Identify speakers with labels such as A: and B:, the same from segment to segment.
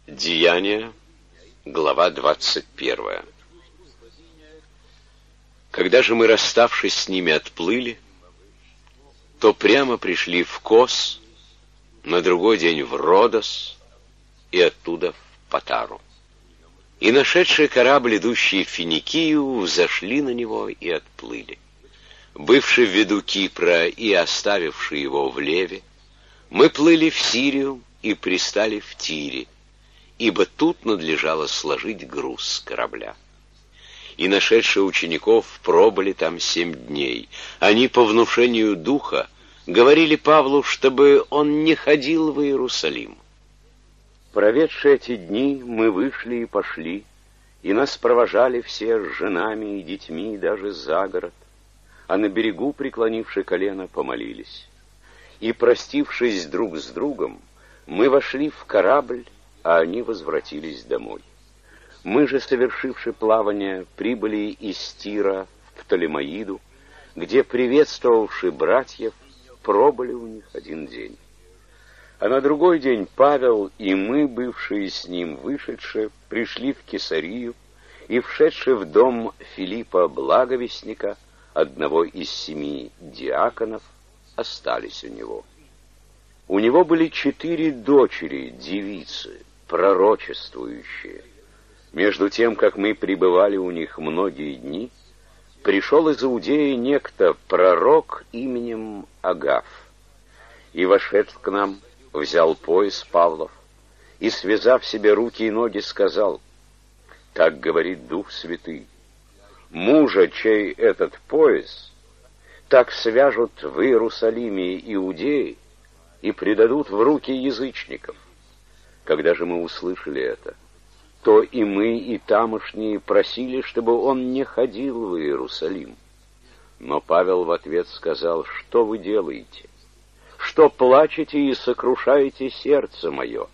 A: Деяния, глава 21. Когда же мы, расставшись с ними, отплыли, то прямо пришли в Кос, на другой день в Родос и оттуда в Патару. И нашедшие корабль, идущий в Финикию, взошли на него и отплыли. Бывший в виду Кипра и оставивший его в Леве, мы плыли в Сирию и пристали в Тире, ибо тут надлежало сложить груз с корабля. И нашедшие учеников пробыли там 7 дней. Они по внушению духа говорили Павлу, чтобы он не ходил в Иерусалим. Проведшие эти дни, мы вышли и пошли, и нас провожали все с женами и детьми даже за город, а на берегу, преклонивши колено, помолились. И, простившись друг с другом, мы вошли в корабль, а они возвратились домой. Мы же, совершивши плавание, прибыли из Тира в Птолемаиду, где, приветствовавши братьев, пробыли у них 1 день. А на другой день Павел и мы, бывшие с ним вышедшие, пришли в Кесарию и, вшедшие в дом Филиппа Благовестника, одного из 7 диаконов, остались у него. У него были 4 дочери, девицы, пророчествующие. Между тем, как мы пребывали у них многие дни, пришел из Иудеи некто пророк именем Агаф, и, вошед к нам, взял пояс Павлов и, связав себе руки и ноги, сказал: «Так говорит Дух Святый, мужа, чей этот пояс, так свяжут в Иерусалиме иудеи и предадут в руки язычников». Когда же мы услышали это, то и мы, и тамошние просили, чтобы он не ходил в Иерусалим. Но Павел в ответ сказал: «Что вы делаете? Что плачете и сокрушаете сердце мое?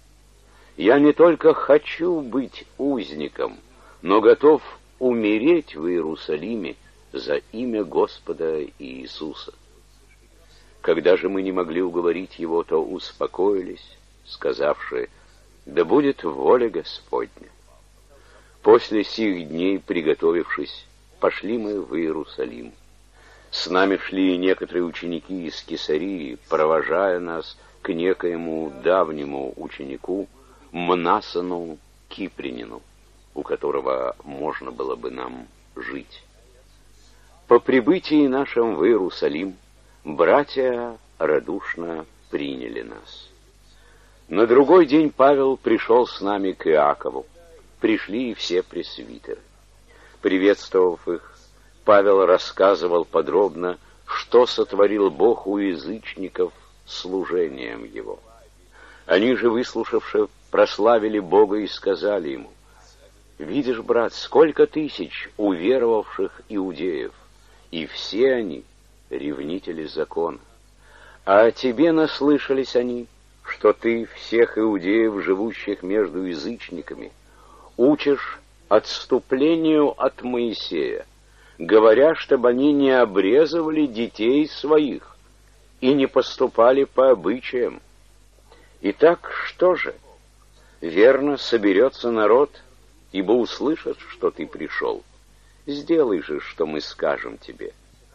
A: Я не только хочу быть узником, но готов умереть в Иерусалиме за имя Господа Иисуса». Когда же мы не могли уговорить его, то успокоились, сказавши: «Да будет воля Господня». После сих дней, приготовившись, пошли мы в Иерусалим. С нами шли и некоторые ученики из Кесарии, провожая нас к некоему давнему ученику Мнасону Кипрянину, у которого можно было бы нам жить. По прибытии нашем в Иерусалим братья радушно приняли нас. На другой день Павел пришел с нами к Иакову. Пришли и все пресвитеры. Приветствовав их, Павел рассказывал подробно, что сотворил Бог у язычников служением его. Они же, выслушавши, прославили Бога и сказали ему: «Видишь, брат, сколько тысяч уверовавших иудеев, и все они ревнители закона. А о тебе наслышались они, что ты всех иудеев, живущих между язычниками, учишь отступлению от Моисея, говоря, чтобы они не обрезывали детей своих и не поступали по обычаям. Итак, что же? Верно, соберется народ, ибо услышат, что ты пришел. Сделай же, что мы скажем тебе.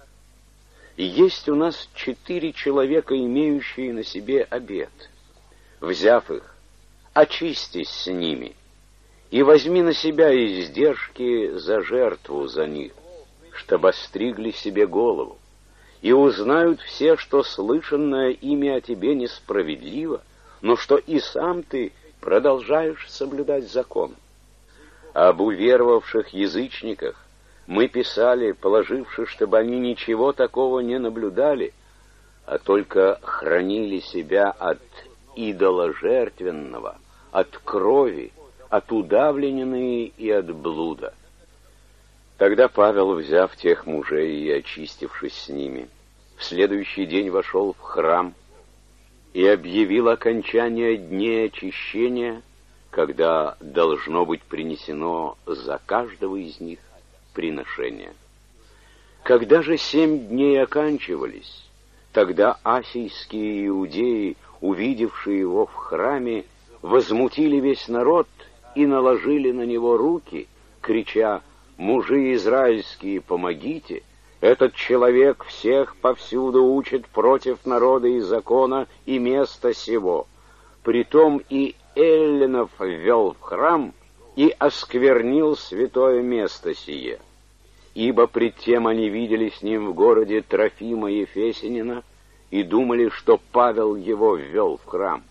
A: И есть у нас 4 человека, имеющие на себе обет. Взяв их, очистись с ними и возьми на себя издержки за жертву за них, чтобы остригли себе голову, и узнают все, что слышанное ими о тебе несправедливо, но что и сам ты продолжаешь соблюдать закон. Об уверовавших язычниках мы писали, положивши, чтобы они ничего такого не наблюдали, а только хранили себя от идоложертвенного, от крови, от удавленины и от блуда. Тогда Павел, взяв тех мужей и очистившись с ними, в следующий день вошел в храм и объявил окончание дней очищения, когда должно быть принесено за каждого из них приношение. Когда же 7 дней оканчивались, тогда асийские иудеи, увидевшие его в храме,
B: возмутили весь народ и наложили на него руки, крича: «Мужи израильские, помогите! Этот человек всех повсюду учит против народа и закона и места сего. Притом и эллинов ввел в храм и осквернил святое место сие. Ибо пред тем они видели с ним в городе Трофима Ефесянина и думали, что Павел его ввел в храм».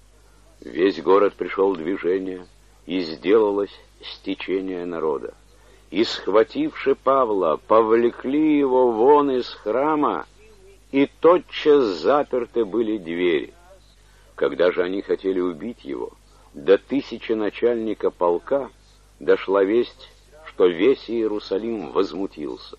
B: Весь город пришел в движение, и сделалось стечение народа. И, схвативши Павла, повлекли его вон из храма, и тотчас заперты были двери. Когда же они хотели убить его, до 1000 начальника полка дошла весть, что весь Иерусалим возмутился.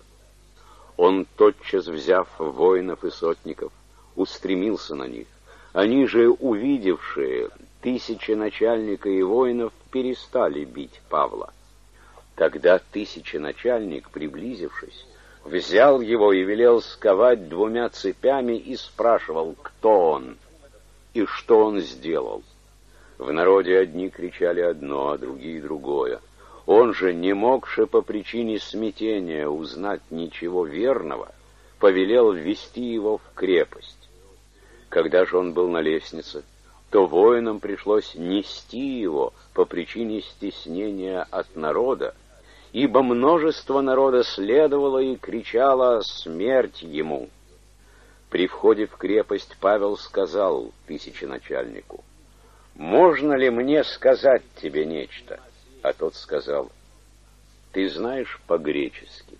B: Он, тотчас взяв воинов и сотников, устремился на них. Они же, увидевшие 1000 начальника и воинов, перестали бить Павла. Тогда 1000 начальник, приблизившись, взял его и велел сковать 2 цепями и спрашивал, кто он и что он сделал. В народе одни кричали одно, а другие другое. Он же, не могши по причине смятения узнать ничего верного, повелел ввести его в крепость. Когда же он был на лестнице, то воинам пришлось нести его по причине стеснения от народа, ибо множество народа следовало и кричало «Смерть ему!». При входе в крепость Павел сказал 1000 начальнику: «Можно ли мне сказать тебе нечто?» А тот сказал: «Ты знаешь по-гречески?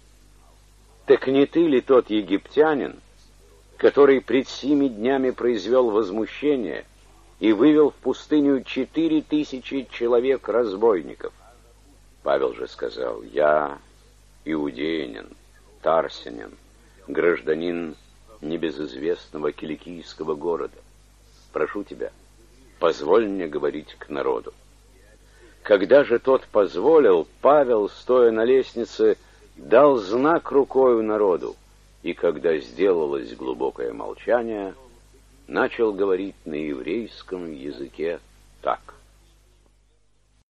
B: Так не ты ли тот египтянин, который пред 7 днями произвел возмущение и вывел в пустыню 4000 человек-разбойников?» Павел же сказал: «Я иудеянин, тарсянин, гражданин небезызвестного киликийского города. Прошу тебя, позволь мне говорить к народу». Когда же тот позволил, Павел, стоя на лестнице, дал знак рукою народу, и когда сделалось глубокое молчание, начал говорить на еврейском языке так: